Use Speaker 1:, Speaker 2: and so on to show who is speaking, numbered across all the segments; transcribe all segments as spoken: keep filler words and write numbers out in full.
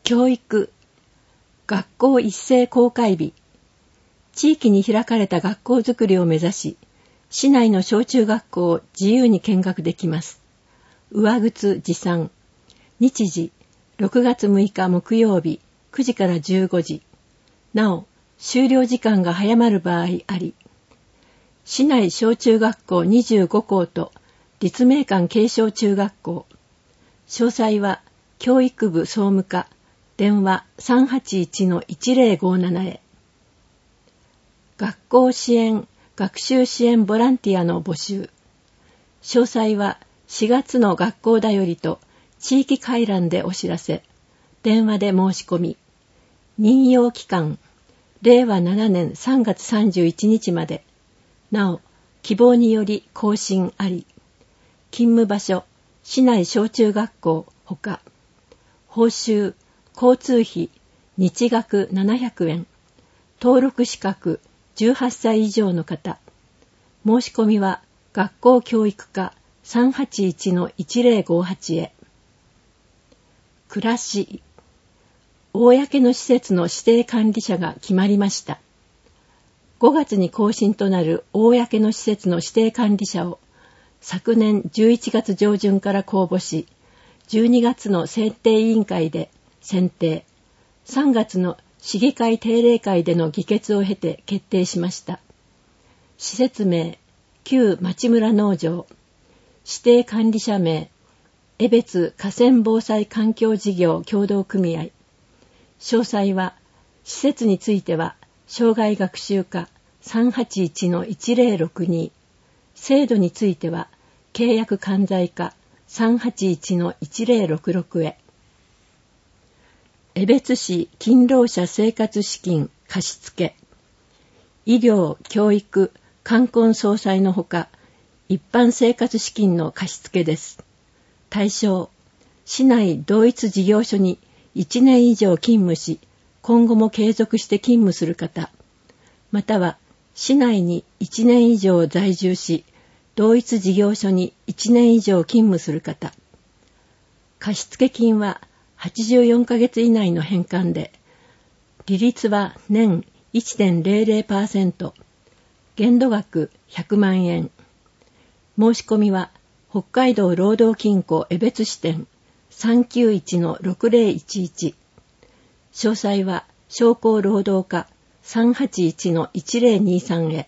Speaker 1: 教育、学校一斉公開日、地域に開かれた学校づくりを目指し、市内の小中学校を自由に見学できます。上靴持参。日時、ろくがつむいか木曜日、くじからじゅうごじ。なお、終了時間が早まる場合あり、市内小中学校にじゅうごこうと立命館慶小中学校。詳細は教育部総務課、電話 さんはちいちのいちぜろごなな へ。学校支援、学習支援ボランティアの募集。詳細はしがつの学校だよりと地域回覧でお知らせ。電話で申し込み。任用期間、れいわななねんさんがつさんじゅういちにちまで。なお、希望により更新あり。勤務場所、市内小中学校ほか。報酬、交通費、日額ななひゃくえん。登録資格、じゅうはっさい以上の方。申し込みは学校教育課 さんはちいちのいちぜろごはち へ。暮らし、公の施設の指定管理者が決まりました。ごがつに更新となる公の施設の指定管理者を昨年じゅういちがつじょうじゅんから公募し、じゅうにがつの選定委員会で選定、さんがつの市議会定例会での議決を経て決定しました。施設名、旧町村農場、指定管理者名、江別河川防災環境事業協同組合。詳細は、施設については、障害学習課 さんはちいちのいちぜろろくに、制度については、契約管財課 さんはちいちのいちぜろろくろく へ。江別市勤労者生活資金貸付。医療、教育、冠婚葬祭のほか、一般生活資金の貸付です。対象、市内同一事業所にいちねん以上勤務し、今後も継続して勤務する方、または市内にいちねん以上在住し、同一事業所にいちねん以上勤務する方。貸付金ははちじゅうよんかげつ以内の返還で、利率は年 いってんぜろぜろパーセント、限度額ひゃくまんえん。申し込みは北海道労働金庫江別支店 さんきゅういちのろくぜろいちいち。詳細は商工労働課 さんはちいちのいちぜろにさん へ。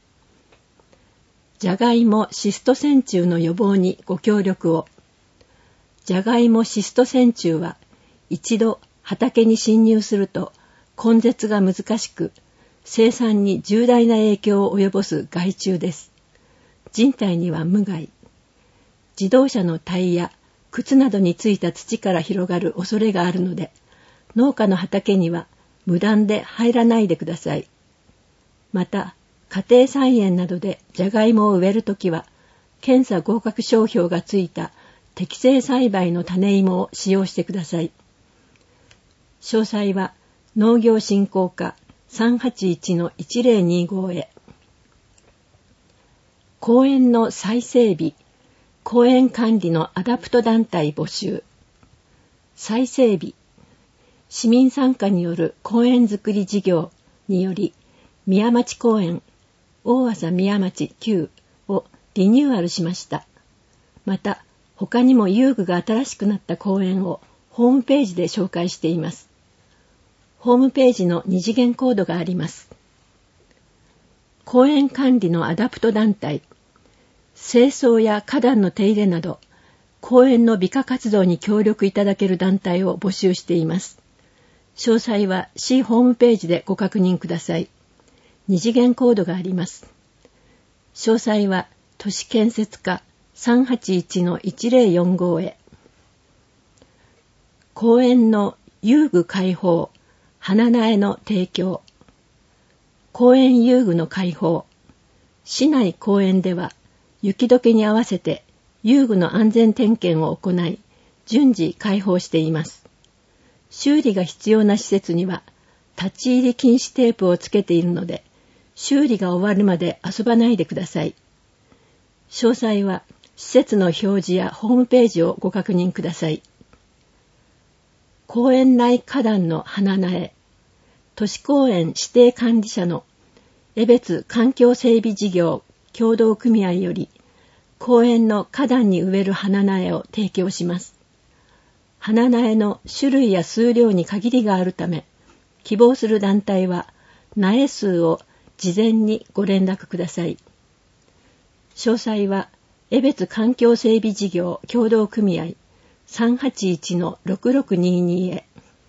Speaker 1: じゃがいもシスト線虫の予防にご協力を。じゃがいもシスト線虫は一度畑に侵入すると根絶が難しく、生産に重大な影響を及ぼす害虫です。人体には無害。自動車のタイヤ、靴などについた土から広がる恐れがあるので、農家の畑には無断で入らないでください。また、家庭菜園などでじゃがいもを植えるときは、検査合格商標がついた適正栽培の種芋を使用してください。詳細は農業振興課 さんはちいちのいちぜろにご へ。公園の再整備、公園管理のアダプト団体募集。再整備、市民参加による公園づくり事業により、宮町公園、大浅宮町きゅうをリニューアルしました。また、他にも遊具が新しくなった公園をホームページで紹介しています。ホームページの二次元コードがあります。公園管理のアダプト団体、清掃や花壇の手入れなど、公園の美化活動に協力いただける団体を募集しています。詳細は市ホームページでご確認ください。二次元コードがあります。詳細は都市建設課 さんはちいちのいちぜろよんご へ。公園の遊具開放、花苗の提供。公園遊具の開放。市内公園では雪解けに合わせて遊具の安全点検を行い、順次開放しています。修理が必要な施設には立ち入り禁止テープをつけているので、修理が終わるまで遊ばないでください。詳細は施設の表示やホームページをご確認ください。 公園内花壇の花苗、都市公園指定管理者の江別環境整備事業協同組合より、公園の花壇に植える花苗を提供します。花苗の種類や数量に限りがあるため、希望する団体は苗数を事前にご連絡ください。詳細は江別環境整備事業協同組合 さんはちいちのろくろくにーにー へ。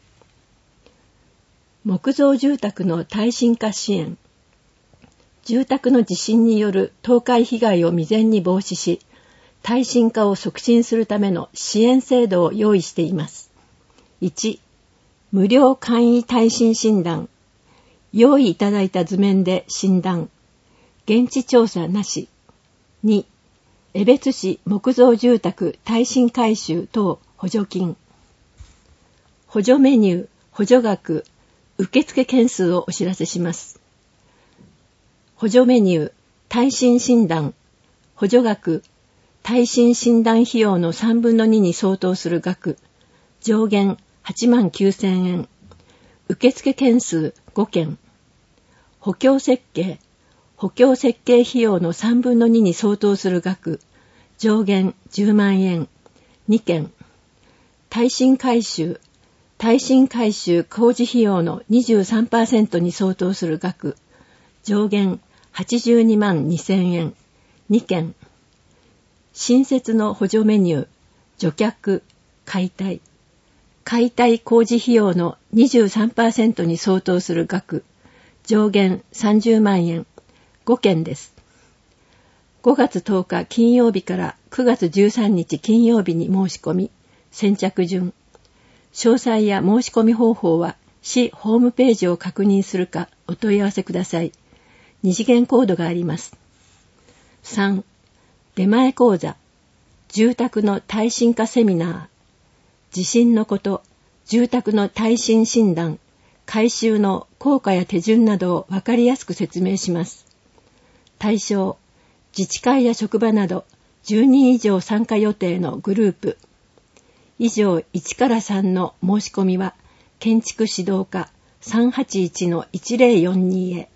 Speaker 1: 木造住宅の耐震化支援。住宅の地震による倒壊被害を未然に防止し、耐震化を促進するための支援制度を用意しています。いち、無料簡易耐震診断。用意いただいた図面で診断。現地調査なし。に、江別市木造住宅耐震改修等補助金。補助メニュー、補助額、受付件数をお知らせします。補助メニュー、耐震診断、補助額、耐震診断費用のさんぶんのにに相当する額、上限はちまんきゅうせんえん、受付件数ごけん、補強設計、補強設計費用のさんぶんのにに相当する額、上限じゅうまんえん、にけん、耐震改修、耐震改修工事費用の にじゅうさんパーセント に相当する額、上限はちじゅうにまんにせんえん、にけん、新設の補助メニュー、除却、解体、解体工事費用の にじゅうさんパーセント に相当する額、上限さんじゅうまんえん、ごけんです。ごがつとおか金曜日からくがつじゅうさんにち金曜日に申し込み、先着順。詳細や申し込み方法は市ホームページを確認するかお問い合わせください。二次元コードがあります。さん、出前講座、住宅の耐震化セミナー、地震のこと、住宅の耐震診断、改修の効果や手順などをわかりやすく説明します。対象、自治会や職場などじゅうにん以上参加予定のグループ。以上いちからさんの申し込みは建築指導課 さんはちいちのいちぜろよんに へ。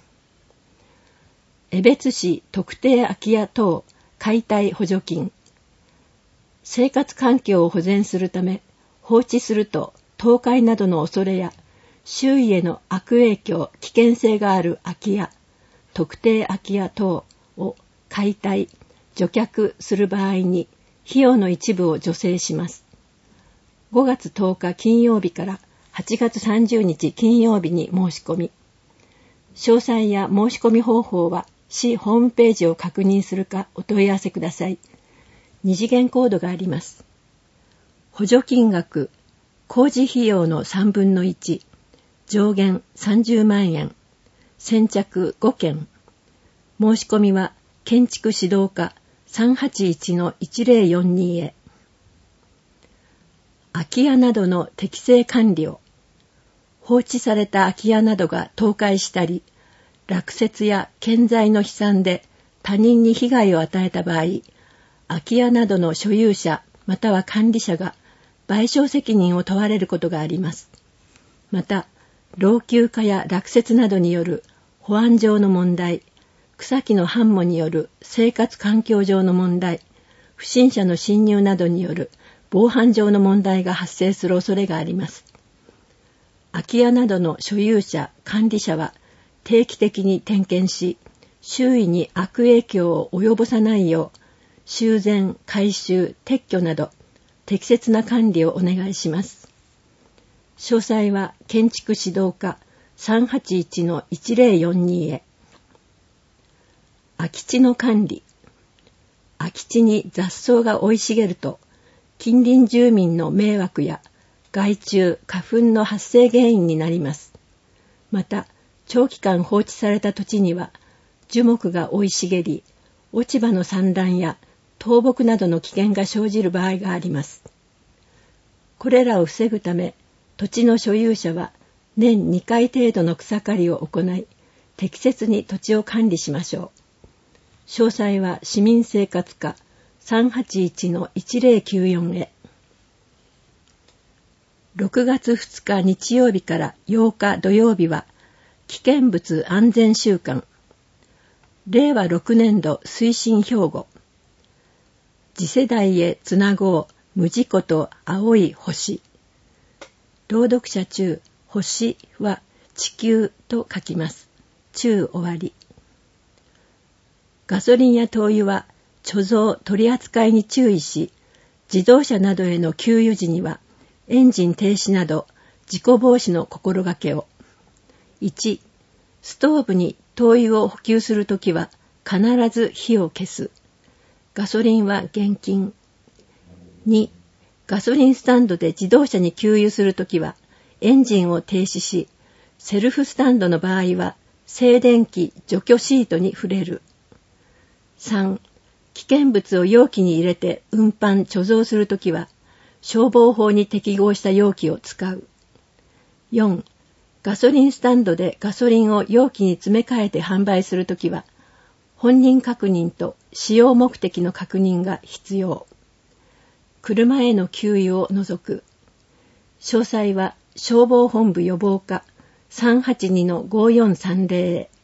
Speaker 1: 江別市特定空き家等解体補助金。生活環境を保全するため放置すると倒壊などの恐れや周囲への悪影響、危険性がある空き家、特定空き家等を解体、除却する場合に費用の一部を助成します。ごがつとおか金曜日からはちがつさんじゅうにち金曜日に申し込み。詳細や申し込み方法は市ホームページを確認するかお問い合わせください。二次元コードがあります。補助金額、工事費用のさんぶんのいち、上限さんじゅうまんえん、先着ごけん。申し込みは建築指導課 さんはちいちのいちぜろよんに へ。空き家などの適正管理を。放置された空き家などが倒壊したり、落雪や建材の飛散で他人に被害を与えた場合、空き家などの所有者または管理者が賠償責任を問われることがあります。また、老朽化や落雪などによる保安上の問題、草木の繁茂による生活環境上の問題、不審者の侵入などによる防犯上の問題が発生する恐れがあります。空き家などの所有者、管理者は定期的に点検し、周囲に悪影響を及ぼさないよう、修繕、改修、撤去など適切な管理をお願いします。詳細は建築指導課 さんはちいちのいちぜろよんに へ。空き地の管理。空き地に雑草が生い茂ると、近隣住民の迷惑や害虫、花粉の発生原因になります。また、長期間放置された土地には、樹木が生い茂り、落ち葉の散乱や倒木などの危険が生じる場合があります。これらを防ぐため、土地の所有者は年にかい程度の草刈りを行い、適切に土地を管理しましょう。詳細は市民生活課 さんはちいちのいちぜろきゅうよん へ。 ろくがつふつか日曜日からようか土曜日は危険物安全週間。れいわろくねんど推進標語。次世代へつなごう無事故と青い星。朗読者中、星は地球と書きます。中終わり。ガソリンや灯油は貯蔵取り扱いに注意し、自動車などへの給油時にはエンジン停止など事故防止の心がけを。いち. ストーブに灯油を補給するときは必ず火を消す。ガソリンは現金。に. ガソリンスタンドで自動車に給油するときはエンジンを停止し、セルフスタンドの場合は静電気除去シートに触れる。さん. 危険物を容器に入れて運搬貯蔵するときは消防法に適合した容器を使う。よん. ガソリンスタンドでガソリンを容器に詰め替えて販売するときは本人確認と使用目的の確認が必要。車への給油を除く。詳細は消防本部予防課 さんはちにのごよんさんぜろ へ。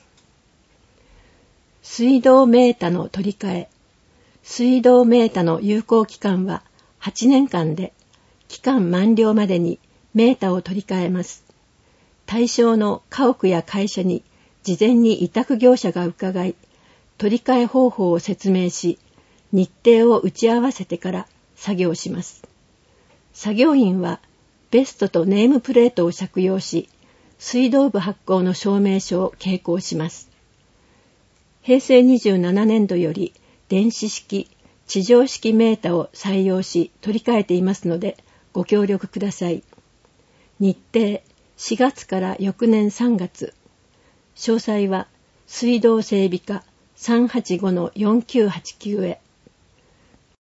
Speaker 1: 水道メータの取り替え。水道メータの有効期間ははちねんかんで、期間満了までにメータを取り替えます。対象の家屋や会社に事前に委託業者が伺い、取り替え方法を説明し、日程を打ち合わせてから作業します。作業員はベストとネームプレートを着用し、水道部発行の証明書を携行します。へいせいにじゅうななねんどより電子式、地上式メータを採用し取り替えていますのでご協力ください。日程しがつから翌年さんがつ。詳細は水道整備課 さんはちごのよんきゅうはちきゅう へ。